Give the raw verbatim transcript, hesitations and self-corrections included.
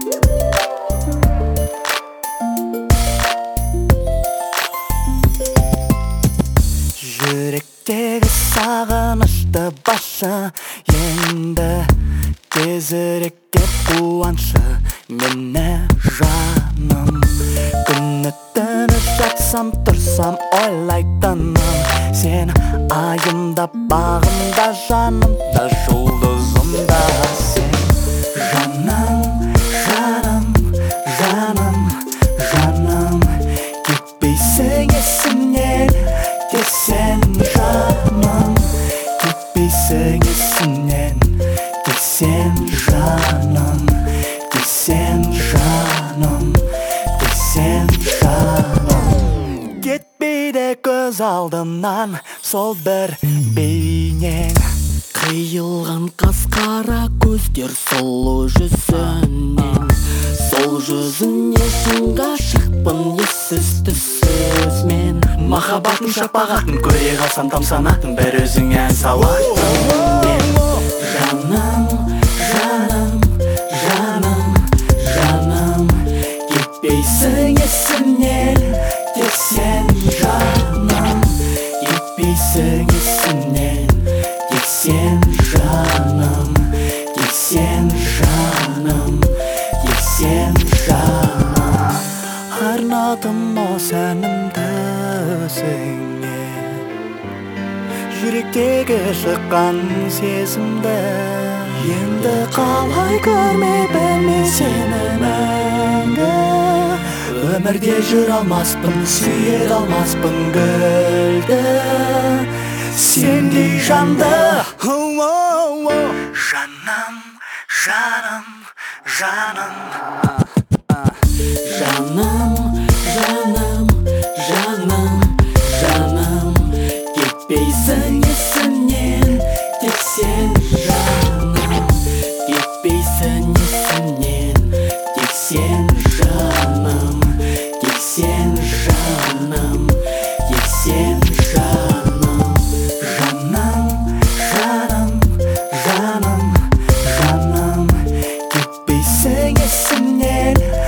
Жүректегі сағынышты басшы, енді тезірек кеп қуаншы мені жаным. Күні түні жатсам тұрсам ойлайтыным, сен айымда бағымда жанымда жұлдызымда сен. Жаным, жаным, жаным, жаным, кетпейсің есімнен, тек сен жаным. Кетпейсің есімнен, тек сен жаным. Тек сен жаным, тек сен жаным. Кетпейді көз алдымнан сол бір бейнең, қиылған қас-қара көздер сұлу жүзінен. Сол жүзіне шын ғашықпын ессіз түссіз мен. Махаббаттың шапағатын көре қалсам тамсанатын бір өзің ән салатын мен. Жаным, жаным, жаным, жаным, кетпейсің есімнен, тек сен жаным. Кетпейсің есімнен, тек сен жаным. Тек сен жаным, тек сен жаным. Арнадым осы әнімді өзіңе, жүректегі шыққан сезімді. Енді қалай көрмей білмей сені мәңгі, өмірде жүре алмаспын, сүйе алмаспын гүлді, сендей жанды. Жаным, жаным, жаным, жаным, жаным, жаным, жаным, кетпейсің есімнен, тек сен жаным. Кетпейсің есімнен, тек сен жаным. Тек сен жаным, тек сен жаным. Жаным, жаным, жаным, жаным, кетпейсің есімнен,